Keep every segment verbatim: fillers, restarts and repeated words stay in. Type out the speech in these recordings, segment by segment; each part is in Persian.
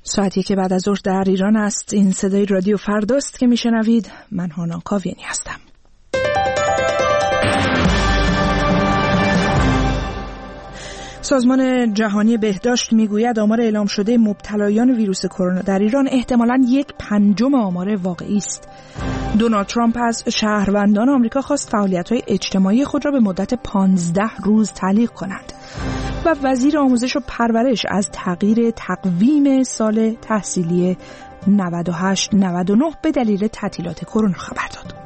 ساعتی که بعد از ظهر در ایران است. این صدای رادیو فرداست که میشنوید. من هانا کاویانی هستم. سازمان جهانی بهداشت میگوید آمار اعلام شده مبتلایان ویروس کرونا در ایران احتمالاً یک پنجم آمار واقعی است. دونالد ترامپ از شهروندان آمریکا خواست فعالیت‌های اجتماعی خود را به مدت پانزده روز تعلیق کنند و وزیر آموزش و پرورش از تغییر تقویم سال تحصیلی نود و هشت نود و نه به دلیل تعطیلات کرونا خبر داد.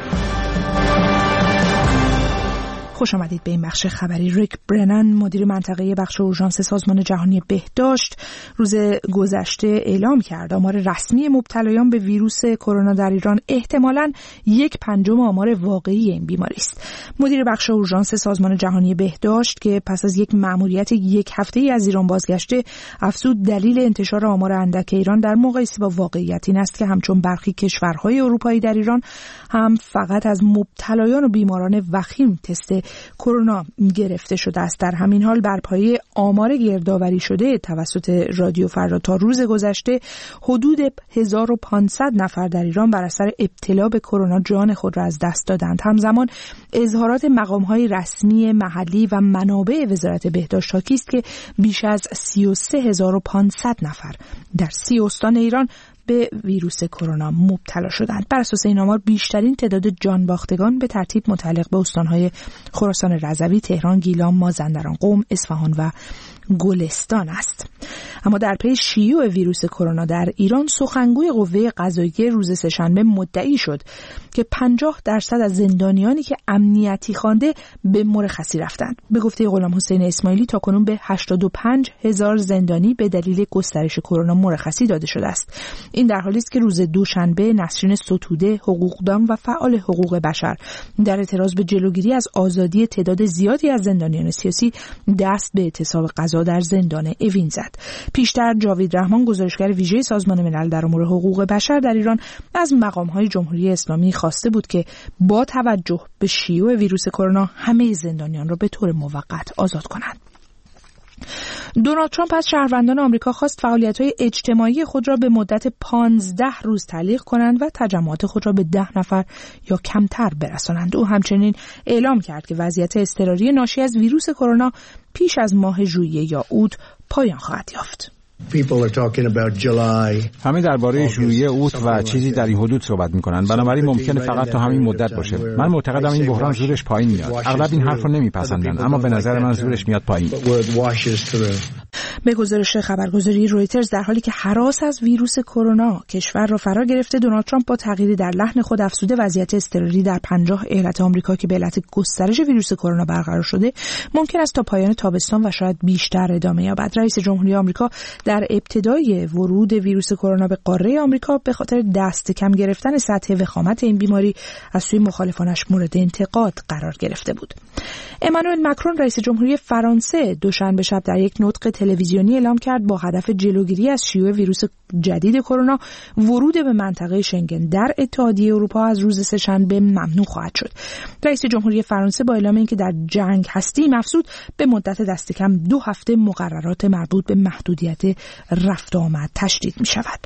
خوش آمدید به این بخش خبری. ریک برنن، مدیر منطقه بخش اورژانس سازمان جهانی بهداشت، روز گذشته اعلام کرد آمار رسمی مبتلایان به ویروس کرونا در ایران احتمالاً یک پنجم آمار واقعی این بیماری است. مدیر بخش اورژانس سازمان جهانی بهداشت که پس از یک مأموریت یک هفته‌ای از ایران بازگشته، افزود دلیل انتشار آمار اندک ایران در مقایسه با واقعیت این است که همچون برخی کشورهای اروپایی در ایران هم فقط از مبتلایان و بیماران وخیم تست کرونا گرفته شده است. در همین حال بر پایه آمار گردآوری شده توسط رادیو فردا تا روز گذشته حدود هزار و پانصد نفر در ایران بر اثر ابتلا به کرونا جان خود را از دست دادند. همزمان اظهارات مقام‌های رسمی محلی و منابع وزارت بهداشت حاکی است که بیش از سی و سه هزار و پانصد نفر در سی استان ایران به ویروس کرونا مبتلا شدند. بر اساس این آمار بیشترین تعداد جان باختگان به ترتیب متعلق به استان‌های خراسان رضوی، تهران، گیلان، مازندران، قم، اصفهان و گلستان است. اما در پی شیوع ویروس کرونا در ایران، سخنگوی قوه قضاییه روز سه‌شنبه مدعی شد که پنجاه درصد از زندانیانی که امنیتی خوانده به مرخصی رفتند. به گفته غلام حسین اسماعیلی تاکنون به هشتاد و پنج هزار زندانی به دلیل گسترش کرونا مرخصی داده شده است. این در حالی است که روز دوشنبه نسرین ستوده، حقوقدان و فعال حقوق بشر، در اعتراض به جلوگیری از آزادی تعداد زیادی از زندانیان سیاسی دست به اعتصاب غذا در زندان اوین زد. پیشتر جاوید رحمان، گزارشگر ویژه سازمان ملل در امور حقوق بشر در ایران، از مقام‌های جمهوری اسلامی خواسته بود که با توجه به شیوع ویروس کرونا همه زندانیان را به طور موقت آزاد کنند. دونالد ترامپ از شهروندان آمریکا خواست فعالیت‌های اجتماعی خود را به مدت پانزده روز تعلیق کنند و تجمعات خود را به ده نفر یا کمتر برسانند. او همچنین اعلام کرد که وضعیت اضطراری ناشی از ویروس کرونا پیش از ماه ژوئیه یا اوت پایان خواهد یافت. همه درباره ژوئیه، اوت و چیزی در این حدود صحبت می‌کنند. بنابراین ممکنه فقط تا همین مدت باشه. من معتقدم این بحران زورش پایین میاد. اغلب این حرف رو نمیپسندن، اما به نظر من زورش میاد پایین. به گزارش خبرگزاری رویترز، در حالی که هراس از ویروس کرونا کشور را فرا گرفته، دونالد ترامپ با تغییری در لحن خود افزوده وضعیت اضطراری در پنجاه ایالت آمریکا که به علت گسترش ویروس کرونا برقرار شده ممکن است تا پایان تابستان و شاید بیشتر ادامه یابد. رئیس جمهوری آمریکا در ابتدای ورود ویروس کرونا به قاره آمریکا به خاطر دست کم گرفتن سطح وخامت این بیماری از سوی مخالفانش مورد انتقاد قرار گرفته بود. امانوئل مکرون، رئیس جمهوری فرانسه، دوشنبه شب در یک نطق تلویزیونی اعلام کرد با هدف جلوگیری از شیوع ویروس جدید کرونا ورود به منطقه شنگن در اتحادیه اروپا از روز سه‌شنبه ممنوع خواهد شد. رئیس جمهوری فرانسه با اعلام اینکه در جنگ هستیم افزود به مدت دست کم دو هفته مقررات مربوط به محدودیت رفت و آمد تشدید می شود.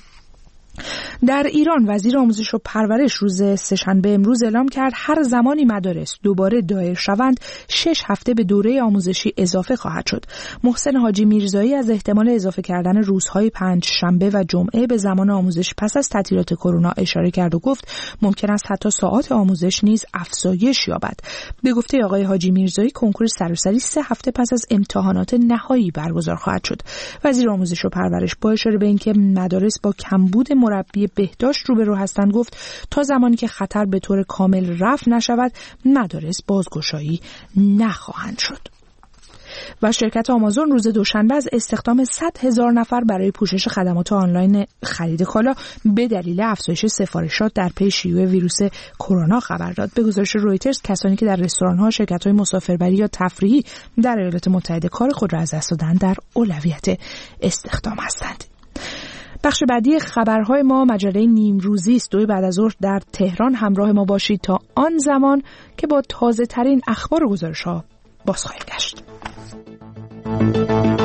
در ایران وزیر آموزش و پرورش روز سه‌شنبه امروز اعلام کرد هر زمانی مدارس دوباره دایر شوند شش هفته به دوره آموزشی اضافه خواهد شد. محسن حاجی میرزایی از احتمال اضافه کردن روزهای پنج شنبه و جمعه به زمان آموزش پس از تعطیلات کرونا اشاره کرد و گفت ممکن است حتی ساعات آموزش نیز افزایش یابد. به گفته آقای حاجی میرزایی کنکور سراسری سه هفته پس از امتحانات نهایی برگزار خواهد شد. وزیر آموزش و پرورش با اشاره به اینکه مدارس با کمبود مربی بهداشت روبرو هستند گفت تا زمانی که خطر به طور کامل رفع نشود مدارس بازگشایی نخواهند شد. و شرکت آمازون روز دوشنبه از استخدام صد هزار نفر برای پوشش خدمات آنلاین خرید کالا به دلیل افزایش سفارشات در پی شیوع ویروس کرونا خبر داد. به گزارش رویترز کسانی که در رستوران‌ها، شرکت‌های مسافربری یا تفریحی در ایالات متحده کار خود را از دست دادند در اولویت استخدام هستند. بخش بعدی خبرهای ما مجله نیمروزی است. دوی بعد از ظهر در تهران همراه ما باشید تا آن زمان که با تازه ترین اخبار و گزارش‌ها باز خواهیم گشت.